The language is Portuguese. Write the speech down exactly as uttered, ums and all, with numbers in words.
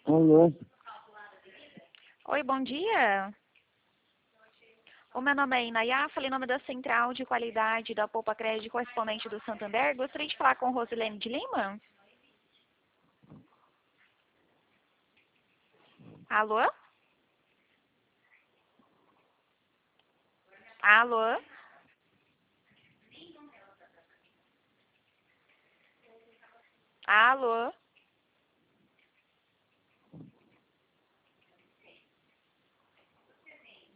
Alô? Oi, bom dia. O meu nome é Inayá, falei em nome da Central de Qualidade da Poupa Crédito correspondente do Santander. Gostaria de falar com Rosilene de Lima. Alô? Alô? Alô?